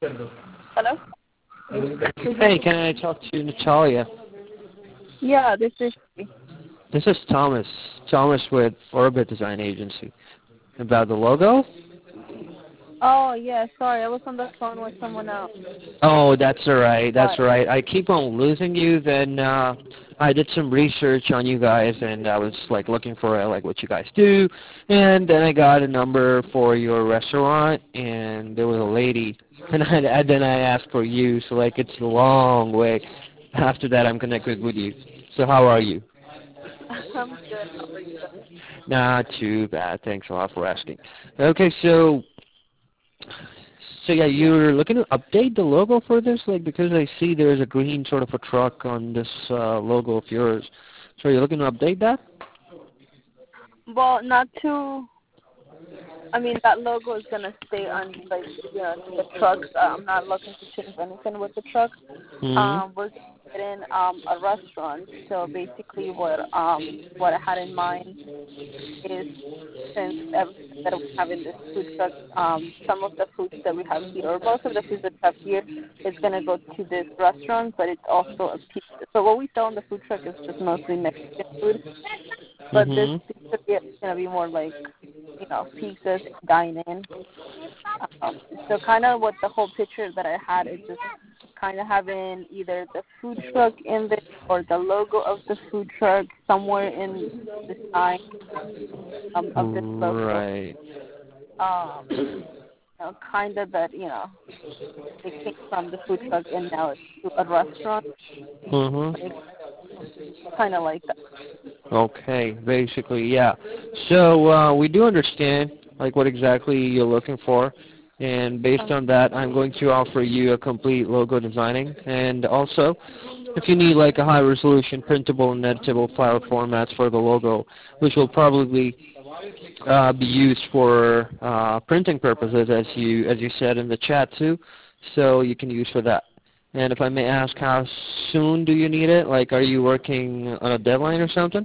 Hello? Hey, can I talk to Natalia? Yeah, this is she. This is Thomas. Thomas with Orbit Design Agency. About the logo? Oh, yeah, sorry, I was on the phone with someone else. Oh, that's alright. That's But, alright. I keep on losing you. Then I did some research on you guys, and I was like looking for like what you guys do. And then I got a number for your restaurant, and there was a lady, and then I asked for you. So like it's a long way. After that, I'm connected with you. So how are you? I'm good. How are you? Not too bad. Thanks a lot for asking. Okay, so yeah, you're looking to update the logo for this, like because I see there's a green sort of a truck on this logo of yours. So you're looking to update that? Well, not too. I mean, that logo is gonna stay on, like, the trucks. I'm not looking to change anything with the trucks. Hmm. We're getting a restaurant. So basically, what I had in mind is, since everything that we have in this food truck, some of the foods that we have here, or most of the foods that we have here, is gonna go to this restaurant, but it's also a pizza. So what we sell in the food truck is just mostly Mexican food, but this Mhm. pizza is gonna be more like, pizzas, dine-in. So kind of what the whole picture that I had is just kind of having either the food truck in there or the logo of the food truck somewhere in the sign of this logo. Right. Kind of that, it came from the food truck and now it's to a restaurant. Mhm. Like, kind of like that. Okay, basically, yeah. So we do understand like what exactly you're looking for, and based on that, I'm going to offer you a complete logo designing, and also, if you need like a high resolution printable and editable file formats for the logo, which will probably be used for printing purposes, as you said in the chat too, so you can use for that. And if I may ask, how soon do you need it? Like, are you working on a deadline or something?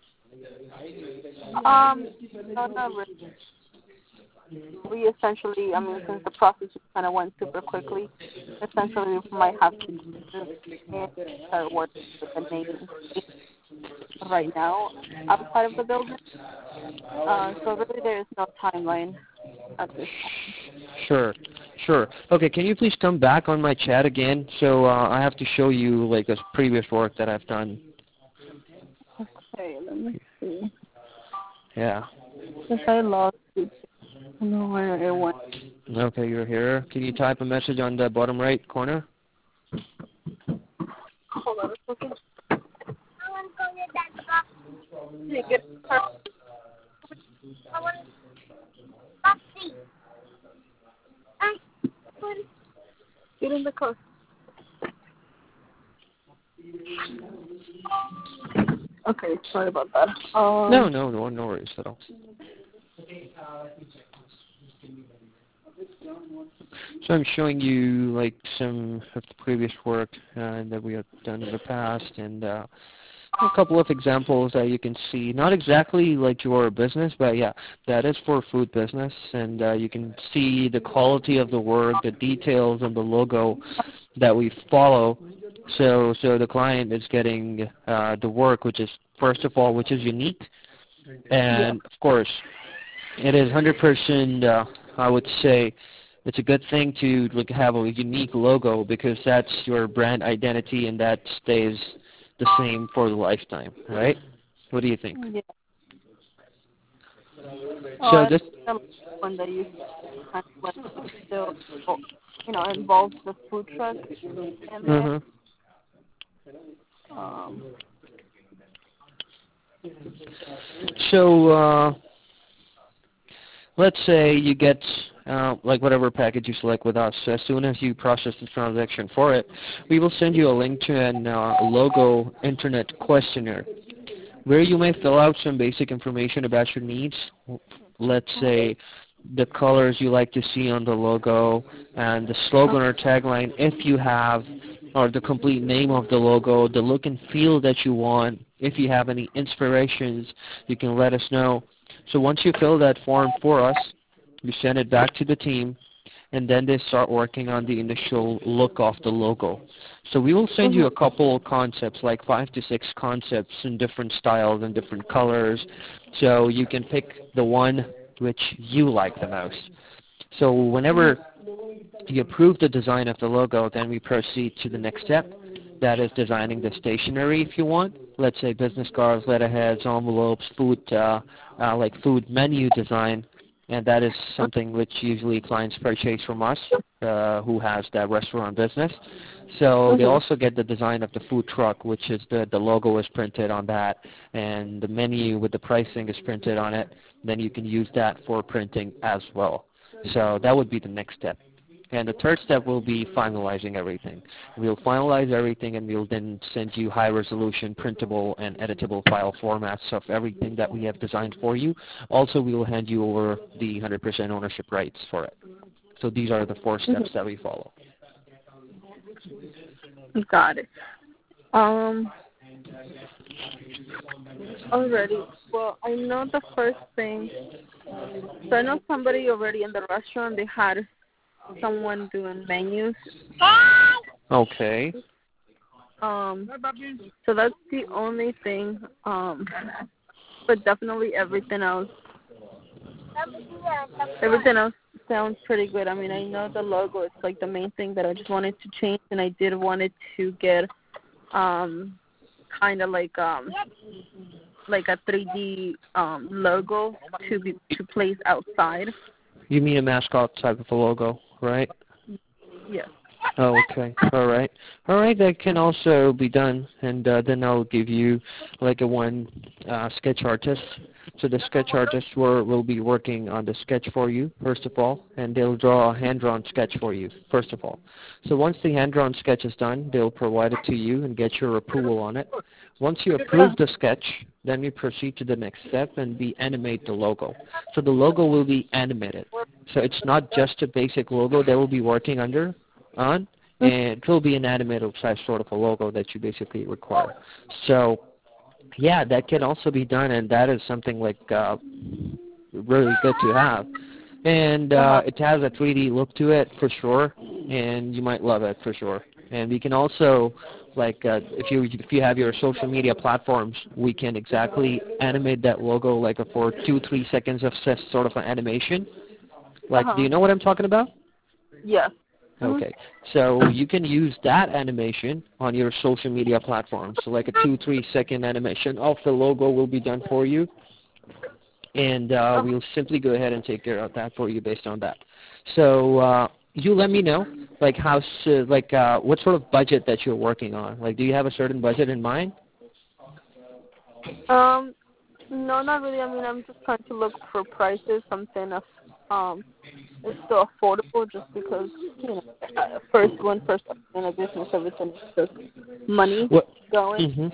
Um, no, not really. We essentially, I mean, since the process just kind of went super quickly, essentially we might have to do and start working with the name right now outside of the building. So really there is no timeline at this point. Sure, sure. Okay, can you please come back on my chat again? So I have to show you like a previous work that I've done. Okay, let me see. Yeah. Since I lost it, I don't know where it went. Okay, you're here. Can you type a message on the bottom right corner? Hold on a second. Hey, get her. Get in the car. Okay, sorry about that. No worries at all. So I'm showing you like some of the previous work that we have done in the past, and a couple of examples that you can see. Not exactly like your business, but yeah, that is for food business, and you can see the quality of the work, the details of the logo that we follow. So the client is getting the work, which is first of all, which is unique, Yeah. and of course, it is 100%. I would say it's a good thing to like have a unique logo because that's your brand identity, and that stays the same for the lifetime, right? What do you think? Yeah. Oh, So I this. the one that you kind of went still, involves the food truck in there. Mhm. Um, So let's say you get like whatever package you select with us. As soon as you process the transaction for it, we will send you a link to an logo internet questionnaire where you may fill out some basic information about your needs. Let's say the colors you like to see on the logo and the slogan or tagline if you have, or the complete name of the logo, the look and feel that you want. If you have any inspirations, you can let us know. So once you fill that form for us, you send it back to the team, and then they start working on the initial look of the logo. So we will send you a couple of concepts, like 5 to 6 concepts in different styles and different colors, so you can pick the one which you like the most. So whenever you approve the design of the logo, then we proceed to the next step. That is designing the stationery if you want. Let's say business cards, letterheads, envelopes, food, like food menu design, and that is something which usually clients purchase from us who has that restaurant business. So they also get the design of the food truck, which is the logo is printed on that, and the menu with the pricing is printed on it. Then you can use that for printing as well. So that would be the next step. And the third step will be finalizing everything. We'll finalize everything, and we'll then send you high-resolution, printable, and editable file formats of everything that we have designed for you. Also, we will hand you over the 100% ownership rights for it. So these are the 4 steps that we follow. Got it. Already. Well, I know the first thing. So I know somebody already in the restaurant. They had someone doing menus. Okay. So that's the only thing. But definitely everything else sounds pretty good. I mean, I know the logo. It's like the main thing that I just wanted to change, and I did want it to get kind of like a 3D logo to place outside. You mean a mascot type of a logo, right? Yes. Oh, okay. All right. All right, that can also be done, and then I'll give you like a one sketch artist. So the sketch artist will be working on the sketch for you, first of all, and they'll draw a hand-drawn sketch for you, first of all. So once the hand-drawn sketch is done, they'll provide it to you and get your approval on it. Once you approve the sketch, then we proceed to the next step, and we animate the logo. So the logo will be animated. So it's not just a basic logo they will be working on, and it will be an animated size sort of a logo that you basically require. So yeah, that can also be done, and that is something like really good to have. And it has a 3D look to it for sure, and you might love it for sure. And we can also, like, if you have your social media platforms, we can exactly animate that logo like for 2-3 seconds of sort of an animation. Like, do you know what I'm talking about? Yes. Okay, so you can use that animation on your social media platform. So like a 2-3 second animation of the logo will be done for you, and we'll simply go ahead and take care of that for you based on that. So you let me know, like what sort of budget that you're working on. Like, do you have a certain budget in mind? No, not really. I mean, I'm just trying to look for prices, something that's it's still affordable, just because first in a business, everything is just money going.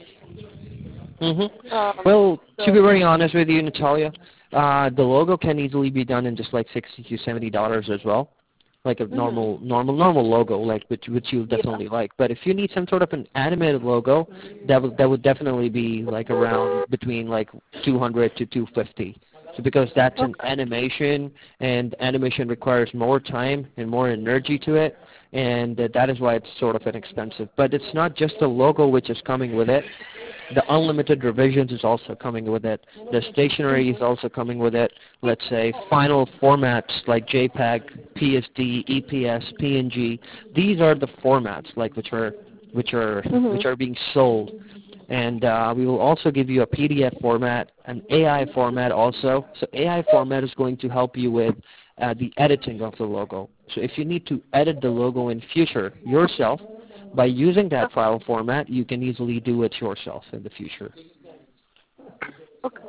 Well, to be very honest with you, Natalia, the logo can easily be done in just like $60 to $70 as well, like a normal logo, like which you'll definitely like. But if you need some sort of an animated logo, that would definitely be like around between like $200 to $250. So because that's an animation, and animation requires more time and more energy to it, and that is why it's sort of inexpensive. But it's not just the logo which is coming with it. The unlimited revisions is also coming with it. The stationery is also coming with it. Let's say final formats like JPEG, PSD, EPS, PNG. These are the formats like which are being sold. And we will also give you a PDF format, an AI format also. So AI format is going to help you with the editing of the logo. So if you need to edit the logo in future yourself, by using that file format, you can easily do it yourself in the future. Okay.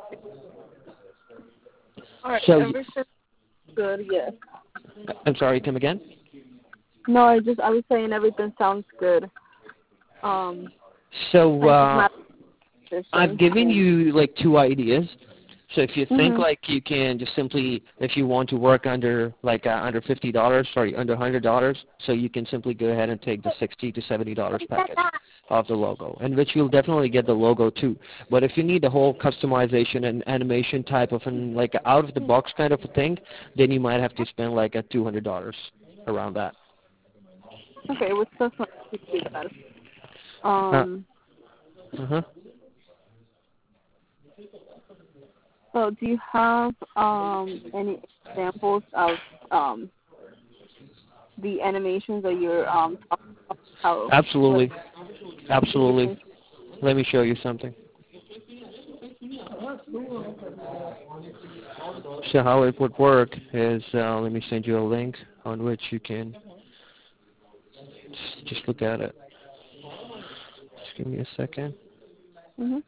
All right. So everything's good. Yes. I'm sorry. Come again? No, I was saying everything sounds good. So I've given you like 2 ideas. So if you think like you can just simply, if you want to work under like under $50, under $100, so you can simply go ahead and take the $60 to $70 package of the logo, and which you'll definitely get the logo too. But if you need the whole customization and animation type of like out of the box kind of a thing, then you might have to spend like $200. around that. Okay, which does not do that. Uh-huh. So do you have any examples of the animations that you're talking about? How, Absolutely. Absolutely. different? Let me show you something. So how it would work is, let me send you a link on which you can just look at it. Just give me a second. Mm-hmm.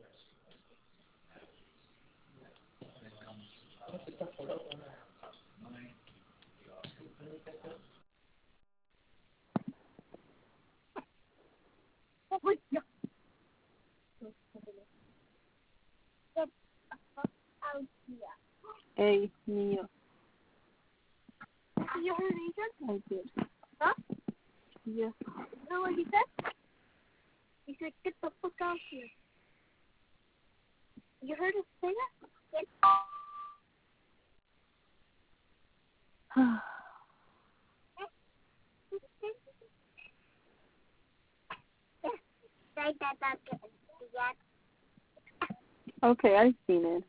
Hey, Mia. You heard Agent? I did. Huh? Yeah. You know what he said? He said, get the fuck out here. You heard him say that? Okay, I've seen it.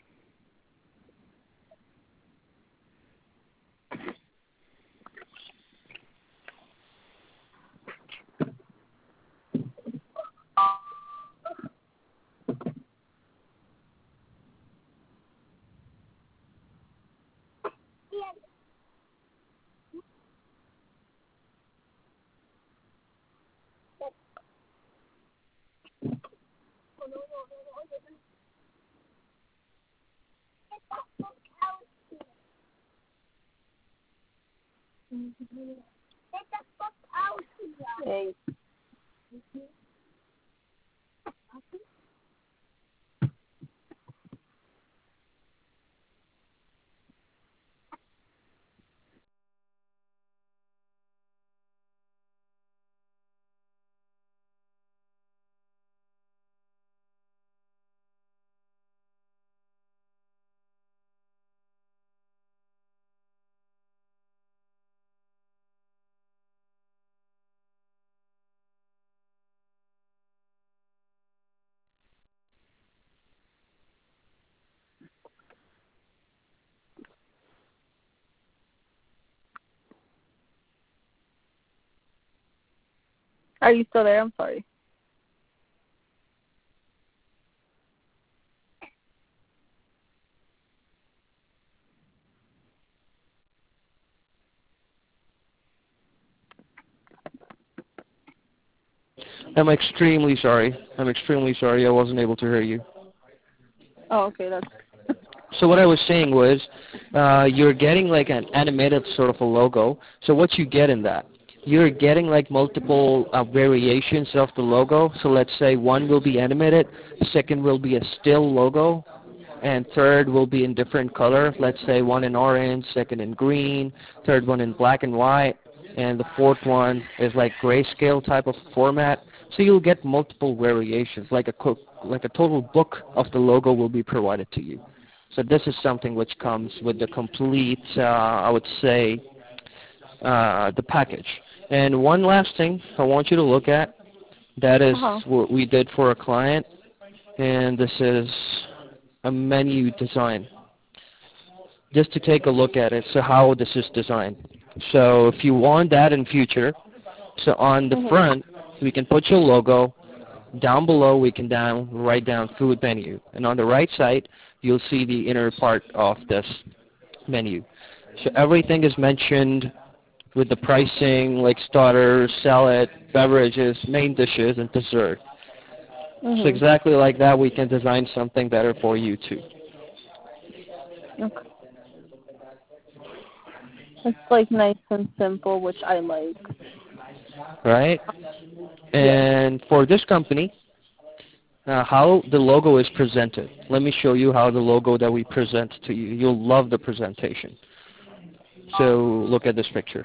Hey. Are you still there? I'm sorry. I'm extremely sorry. I'm extremely sorry. I wasn't able to hear you. Oh, okay, that's So what I was saying was, you're getting like an animated sort of a logo. So what you get in that? You're getting like multiple variations of the logo. So let's say one will be animated, second will be a still logo, and third will be in different color. Let's say one in orange, second in green, third one in black and white, and the fourth one is like grayscale type of format. So you'll get multiple variations, like a total book of the logo will be provided to you. So this is something which comes with the complete, I would say, the package. And one last thing I want you to look at, that is what we did for a client, and this is a menu design. Just to take a look at it, so how this is designed. So if you want that in future, so on the front, we can put your logo. Down below, we can write down food menu. And on the right side, you'll see the inner part of this menu. So everything is mentioned with the pricing, like starters, salad, beverages, main dishes, and dessert. So exactly like that, we can design something better for you too. okay. It's like nice and simple, which I like. Right? And for this company, how the logo is presented. Let me show you how the logo that we present to you. You'll love the presentation. So look at this picture.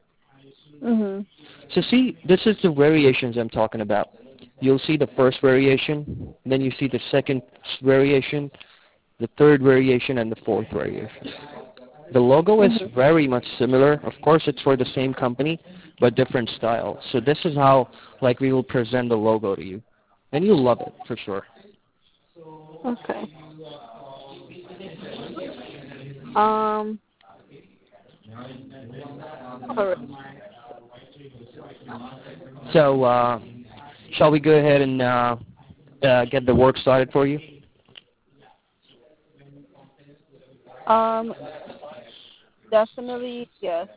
So see, this is the variations I'm talking about. You'll see the first variation, then you see the second variation, the third variation, and the fourth variation. The logo is Mhm. very much similar. Of course, it's for the same company, but different style. So this is how like we will present the logo to you, and you'll love it for sure. Okay. Um. All right. So shall we go ahead and get the work started for you? Um. Definitely yes.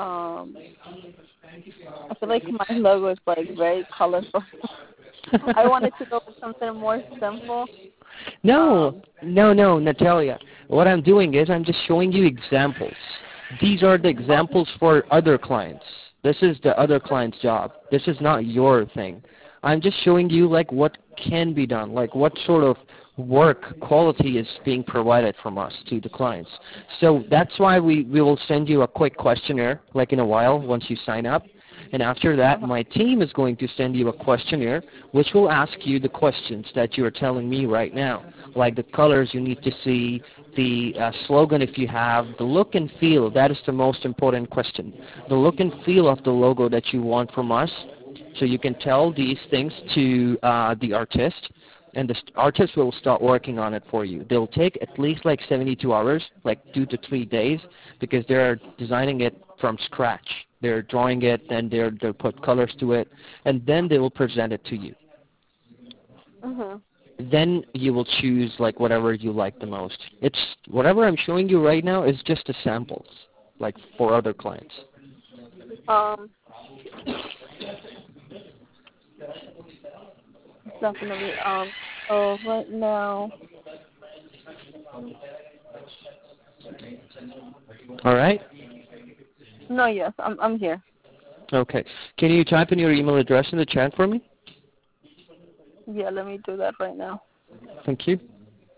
I feel like my logo is like very colorful. I wanted to go with something more simple. No, Um. no, Natalia. What I'm doing is I'm just showing you examples. These are the Oh. examples for other clients. This is the other client's job. This is not your thing. I'm just showing you like what can be done, like what sort of work quality is being provided from us to the clients. So that's why we will send you a quick questionnaire like in a while once you sign up. And after that, Uh-huh. my team is going to send you a questionnaire which will ask you the questions that you're telling me right now, like the colors you need to see, the slogan if you have, the look and feel. That is the most important question. The look and feel of the logo that you want from us. So you can tell these things to the artist, and the artist will start working on it for you. They'll take at least like 72 hours, like 2 to 3 days, because they're designing it from scratch. They're drawing it, and they'll put colors to it, and then they will present it to you. Mhm. Then you will choose like whatever you like the most. It's whatever I'm showing you right now is just the samples, like for other clients. Um. Definitely. So right now. All right? No. Yes. I'm here. Okay. Can you type in your email address in the chat for me? Yeah. Let me do that right now. Thank you.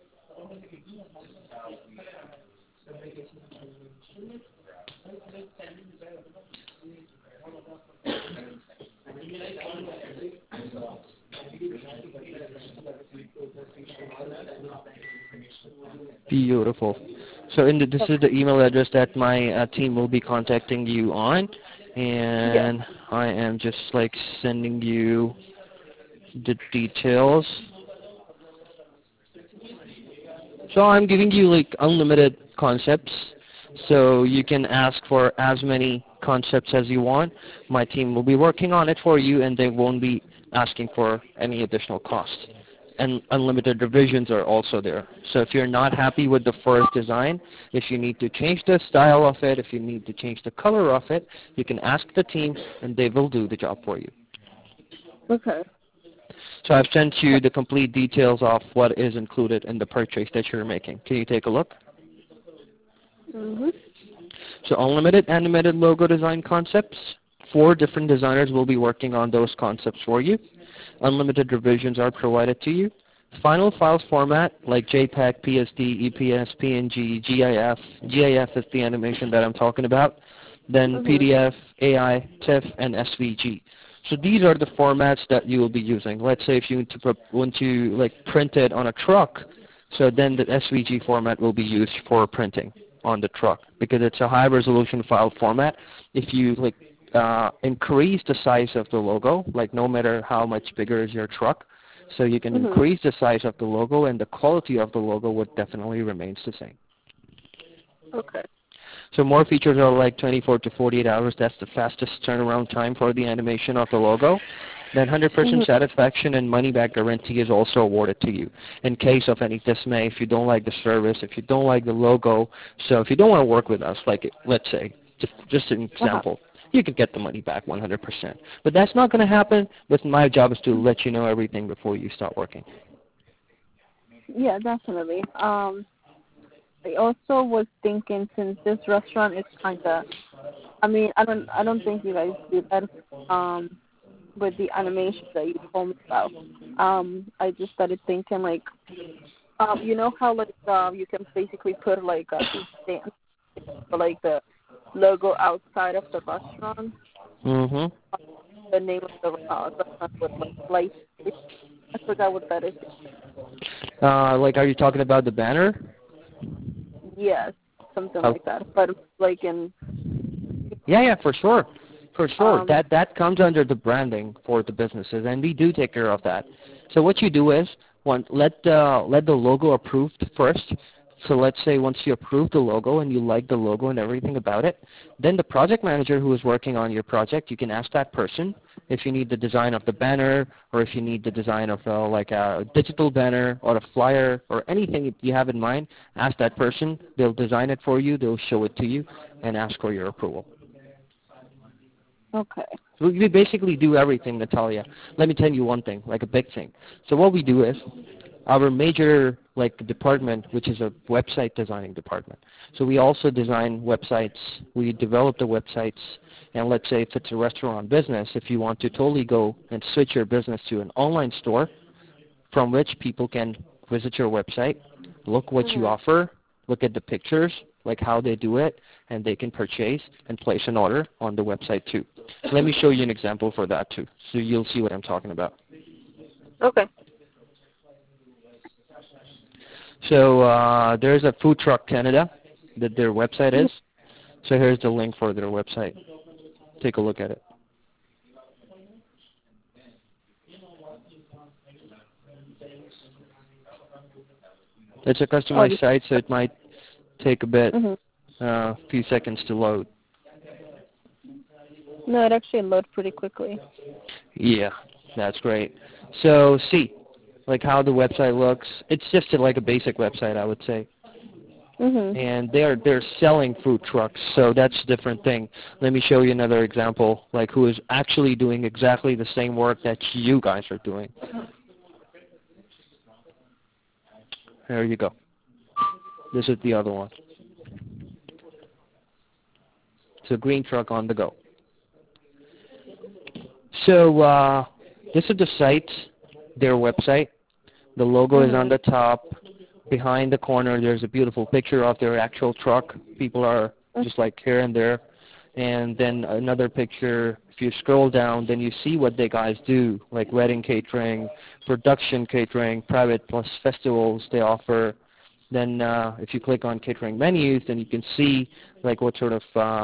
Beautiful. So this is the email address that my team will be contacting you on, Yes. and I am just like sending you the details. So I'm giving you like unlimited concepts, so you can ask for as many concepts as you want. My team will be working on it for you, and they won't be asking for any additional cost. And unlimited revisions are also there. So if you're not happy with the first design, if you need to change the style of it, if you need to change the color of it, you can ask the team, and they will do the job for you. Okay. So I've sent you the complete details of what is included in the purchase that you're making. Can you take a look? Mhm. So unlimited animated logo design concepts. 4 different designers will be working on those concepts for you. Unlimited revisions are provided to you. Final files format like JPEG, PSD, EPS, PNG, GIF. GIF is the animation that I'm talking about. Then Mhm. PDF, AI, TIFF, and SVG. So these are the formats that you will be using. Let's say if you want to like print it on a truck, so then the SVG format will be used for printing on the truck because it's a high resolution file format. If you like increase the size of the logo, like no matter how much bigger is your truck, so you can Mhm. increase the size of the logo and the quality of the logo would definitely remains the same. Okay. So more features are like 24 to 48 hours. That's the fastest turnaround time for the animation of the logo. Then 100% Mhm. satisfaction and money-back guarantee is also awarded to you in case of any dismay, if you don't like the service, if you don't like the logo. So if you don't want to work with us, like let's say, just an Uh-huh. example, you can get the money back 100%. But that's not going to happen. But my job is to let you know everything before you start working. Yeah, definitely. I also was thinking since this restaurant is kind of, I don't think you guys do that with the animation that you told me about. I just started thinking like, you know how like you can basically put like a stamp for like the logo outside of the restaurant. Mm-hmm. The name of the restaurant with like light. I forgot what that is. Like, are you talking about the banner? Yes. something Oh, like that. But like in yeah, for sure. For sure. um That comes under the branding for the businesses, and we do take care of that. So what you do is, let the logo approved first. So let's say once you approve the logo and you like the logo and everything about it, then the project manager who is working on your project, you can ask that person if you need the design of the banner, or if you need the design of like a digital banner or a flyer or anything you have in mind. Ask that person. They'll design it for you. They'll show it to you and ask for your approval. okay. We basically do everything, Natalia. Let me tell you one thing, like a big thing. So what we do is, our major like department, which is a website designing department. So we also design websites. We develop the websites. And let's say if it's a restaurant business, if you want to totally go and switch your business to an online store from which people can visit your website, look what you Mhm. offer, look at the pictures, like how they do it, and they can purchase and place an order on the website too. Let me show you an example for that too, so you'll see what I'm talking about. Okay. So there's a Food Truck Canada that their website Mhm. is. So here's the link for their website. Take a look at it. It's a Oh, customized site, so it might take a bit, mhm. few seconds to load. No, it actually loaded pretty quickly. Yeah, that's great. So see, like how the website looks. It's just like a basic website, I would say. Mhm. And they're selling food trucks, so that's a different thing. Let me show you another example, like who is actually doing exactly the same work that you guys are doing. There you go. This is the other one. It's a green truck on the go. So this is the site, their website. The logo is on Mhm. the top. Behind the corner, there's a beautiful picture of their actual truck. People are just like here and there. And then another picture, if you scroll down, then you see what they guys do, like wedding catering, production catering, private plus festivals they offer. Then if you click on catering menus, then you can see like what sort of,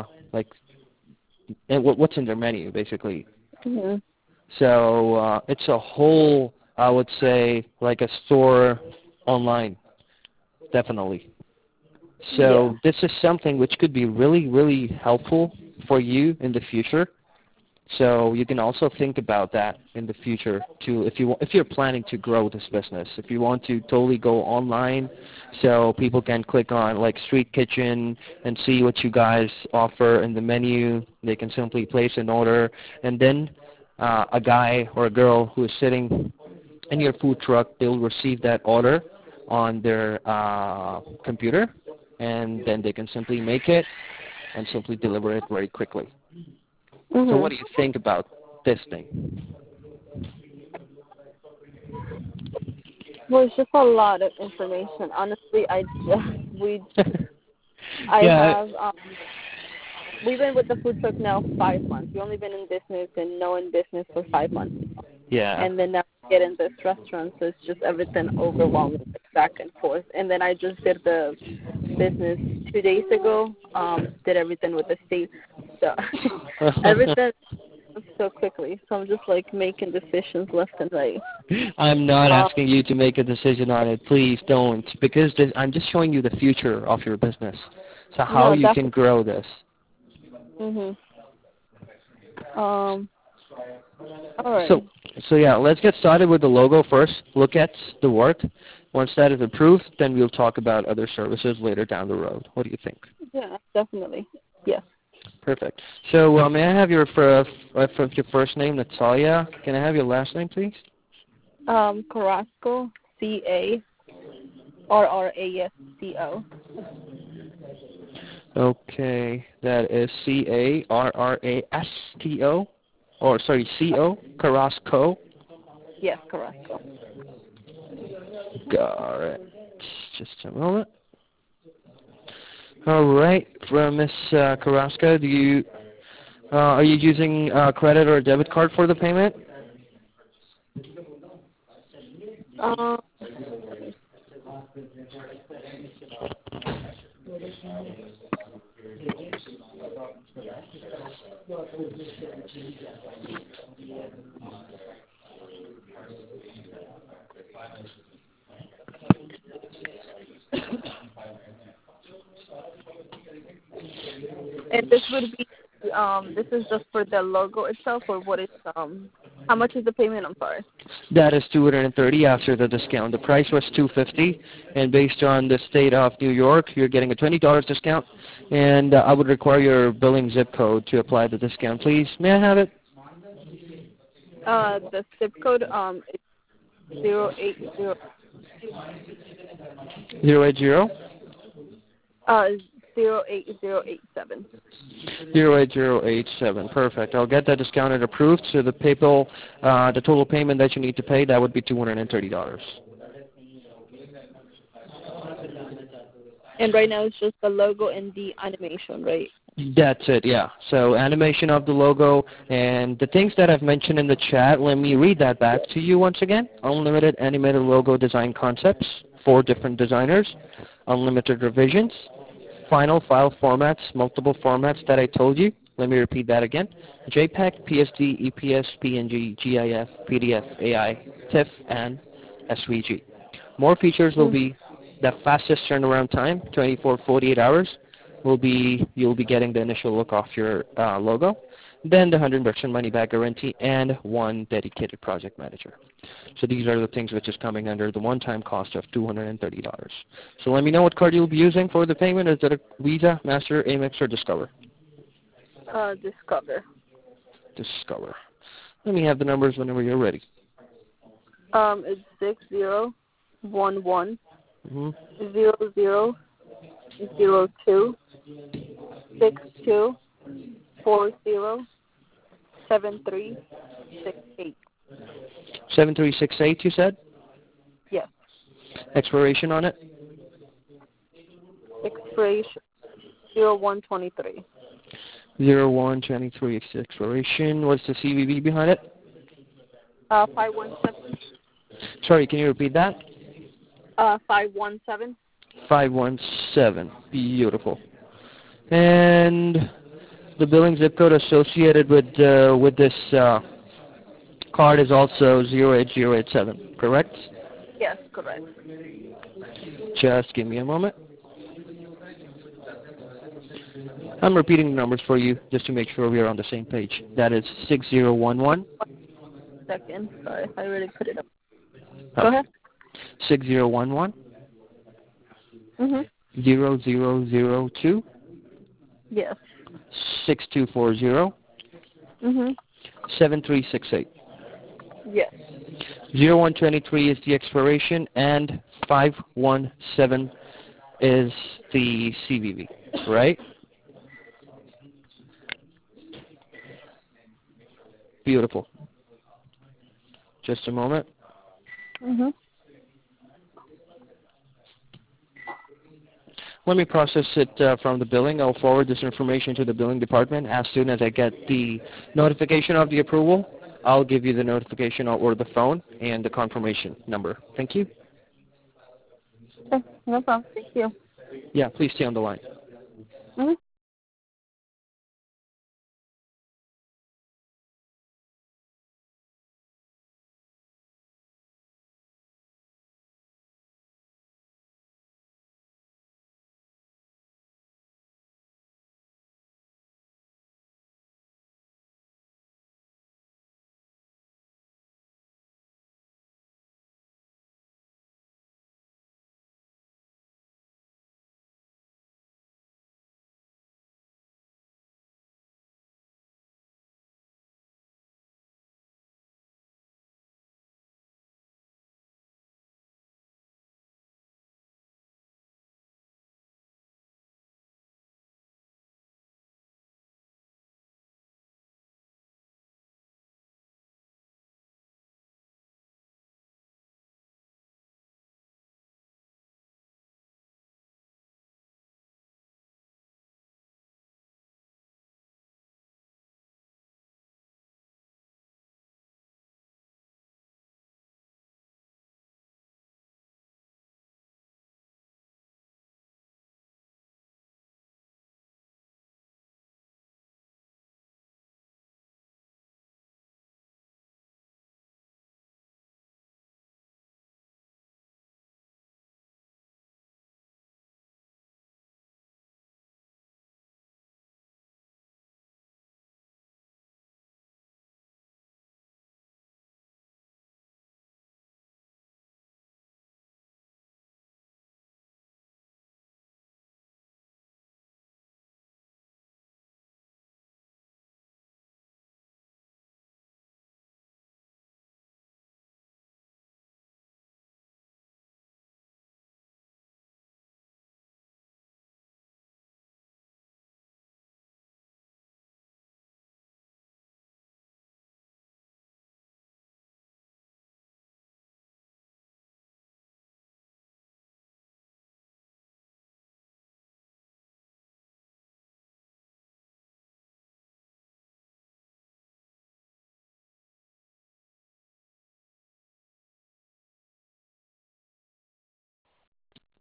what's in their menu, basically. Mhm. So it's a whole, I would say, like a store online, definitely. Yeah. So this is something which could be really, really helpful for you in the future. So you can also think about that in the future too, if you're planning to grow this business. If you want to totally go online, so people can click on like Street Kitchen and see what you guys offer in the menu. They can simply place an order, and then a guy or a girl who is sitting in your food truck, they'll receive that order on their computer, and then they can simply make it and simply deliver it very quickly. So what Mhm. do you think about this thing? Well, it's just a lot of information. Honestly, we I Yeah, have we've been with the food truck now 5 months. We've only been in business and knowing business for 5 months. yeah. And then now we get in this restaurant, so it's just everything overwhelming, like back and forth. And then I just did the business 2 days ago. Did everything with the state, so everything so quickly. So I'm just like making decisions left and right. I'm not Um, asking you to make a decision on it. Please don't, because I'm just showing you the future of your business. So how no, you can definitely. grow this. Mhm. Um. All So, right. so yeah, let's get started with the logo first. Look at the work. Once that is approved, then we'll talk about other services later down the road. What do you think? Yeah, definitely. Yes. Perfect. So may I have your your first name, Natalia? Can I have your last name, please? Carrasco, Carrasco. Okay, that is Carrasto, or sorry, Co, Carrasco. Yes, Carrasco. Got it. Just a moment. All right, from Miss Carrasco, are you using credit or debit card for the payment? Um. And this would be this is just for the logo itself, or what is how much is the payment? I'm sorry. That is 230 after the discount. The price was 250, and based on the state of New York, you're getting a $20 discount. And I would require your billing zip code to apply the discount, please. May I have it? The zip code is 080 080 08087. 08087. Perfect. I'll get that discounted approved. So the the total payment that you need to pay, that would be $230. And right now it's just the logo and the animation, right? That's it, yeah. So animation of the logo and the things that I've mentioned in the chat, let me read that back to you once again. Unlimited animated logo design concepts, 4 different designers, unlimited revisions, final file formats, multiple formats that I told you. Let me repeat that again. JPEG, PSD, EPS, PNG, GIF, PDF, AI, TIFF, and SVG. More features will be the fastest turnaround time, 24-48 hours. You'll be getting the initial look off your logo, then the 100% money back guarantee, and 1 dedicated project manager. So these are the things which is coming under the one-time cost of $230. So let me know what card you'll be using for the payment. Is it a Visa, Master, Amex, or Discover? Discover. Discover. Let me have the numbers whenever you're ready. It's 6011 0002 6240 7368. 7368, you said? Yes. Expiration on it? Expiration 0123. 0123 expiration. What's the CVV behind it? 517. Sorry, can you repeat that? 517. 517. Beautiful. And the billing zip code associated with this card is also 08087, correct? Yes, correct. Just give me a moment. I'm repeating the numbers for you just to make sure we are on the same page. That is 6011. Second. Sorry, I already put it up. Oh. Go ahead. 6011 0002 Yes. 6240 7368. Yes. 0123 is the expiration and 517 is the CVV, right? Beautiful. Just a moment. Let me process it from the billing. I'll forward this information to the billing department. As soon as I get the notification of the approval, I'll give you the notification or the phone and the confirmation number. Thank you. Okay, no problem. Thank you. Yeah, please stay on the line.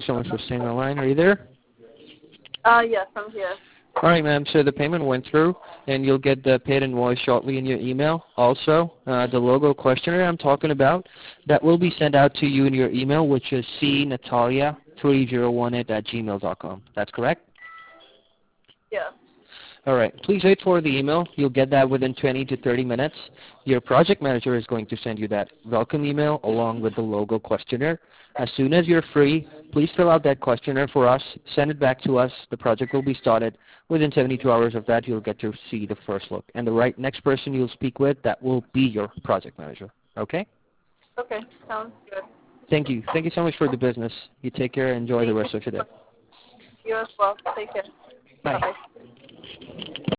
so much for staying on the line. Are you there? Yes, I'm here. All right, ma'am. So the payment went through, and you'll get the paid invoice shortly in your email. Also, the logo questionnaire I'm talking about, that will be sent out to you in your email, which is cnatalia3018@gmail.com. That's correct? Yes. All right. Please wait for the email. You'll get that within 20 to 30 minutes. Your project manager is going to send you that welcome email along with the logo questionnaire. As soon as you're free, please fill out that questionnaire for us. Send it back to us. The project will be started. Within 72 hours of that, you'll get to see the first look. And the next person you'll speak with, that will be your project manager. Okay? Okay, sounds good. Thank you. Thank you so much for the business. You take care and enjoy the rest of your day. You as well. Take care. Bye. Bye-bye.